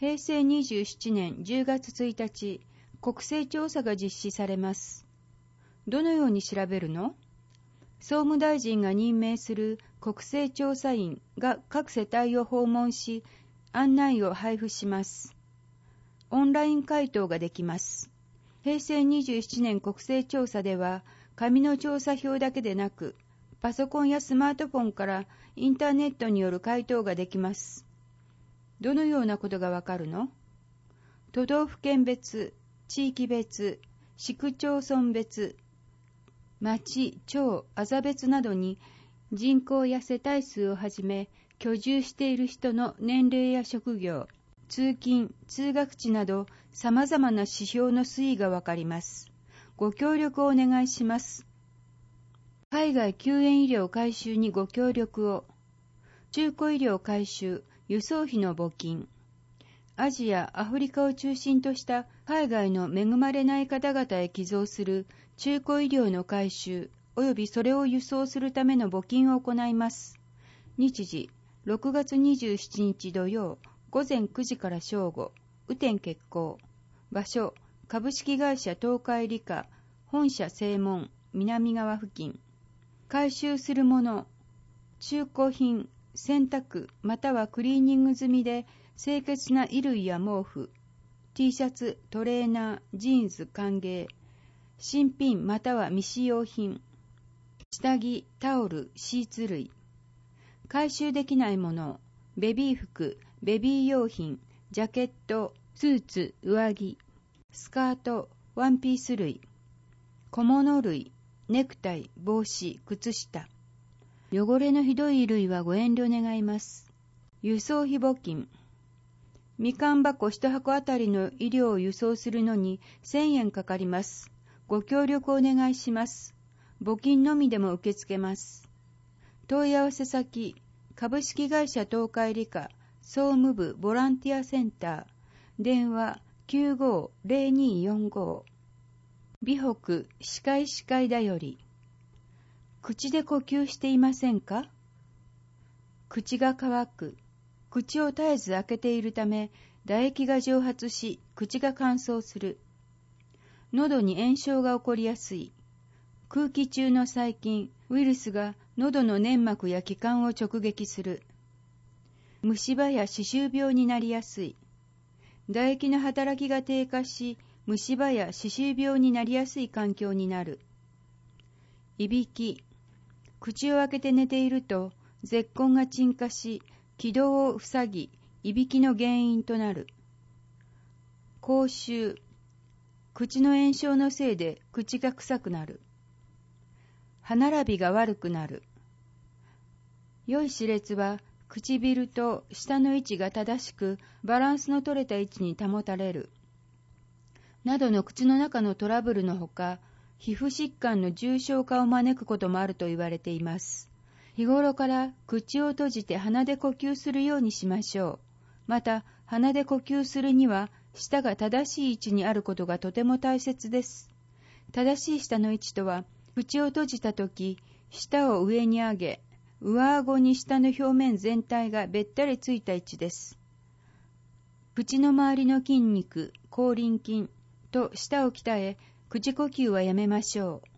平成27年10月1日、国勢調査が実施されます。どのように調べるの？総務大臣が任命する国勢調査員が各世帯を訪問し、案内を配布します。オンライン回答ができます。平成27年国勢調査では、紙の調査票だけでなく、パソコンやスマートフォンからインターネットによる回答ができます。どのようなことがわかるの？都道府県別、地域別、市区町村別、町、町、あざ別などに人口や世帯数をはじめ居住している人の年齢や職業、通勤、通学地など様々な指標の推移がわかります。ご協力をお願いします。海外救援医療改修にご協力を。中古医療改修、輸送費の募金。アジア、アフリカを中心とした海外の恵まれない方々へ寄贈する中古医療の改修及びそれを輸送するための募金を行います。日時、6月27日土曜、午前9時から正午、雨天決行。場所、株式会社東海理科、本社正門、南側付近。回収するもの、中古品、洗濯またはクリーニング済みで清潔な衣類や毛布、T シャツ、トレーナー、ジーンズ歓迎、新品または未使用品、下着、タオル、シーツ類。回収できないもの、ベビー服、ベビー用品、ジャケット、スーツ、上着、スカート、ワンピース類、小物類、ネクタイ、帽子、靴下。汚れのひどい衣類はご遠慮願います。輸送費募金。みかん箱1箱あたりの衣料を輸送するのに1000円かかります。ご協力お願いします。募金のみでも受け付けます。問い合わせ先、株式会社東海理科、総務部ボランティアセンター、電話95-0245。美北歯科医師会だより。口で呼吸していませんか？口が乾く。口を絶えず開けているため、唾液が蒸発し、口が乾燥する。喉に炎症が起こりやすい。空気中の細菌、ウイルスが喉の粘膜や気管を直撃する。虫歯や歯周病になりやすい。唾液の働きが低下し、虫歯や歯周病になりやすい環境になる。いびき。口を開けて寝ていると、舌根が沈下し、気道を塞ぎ、いびきの原因となる。口臭。口の炎症のせいで口が臭くなる。歯並びが悪くなる。良い歯列は、唇と舌の位置が正しく、バランスの取れた位置に保たれる。などの口の中のトラブルのほか、皮膚疾患の重症化を招くこともあると言われています。日頃から口を閉じて鼻で呼吸するようにしましょう。また、鼻で呼吸するには、舌が正しい位置にあることがとても大切です。正しい舌の位置とは、口を閉じたとき、舌を上に上げ、上顎に舌の表面全体がべったりついた位置です。口の周りの筋肉、口輪筋と舌を鍛え、口呼吸はやめましょう。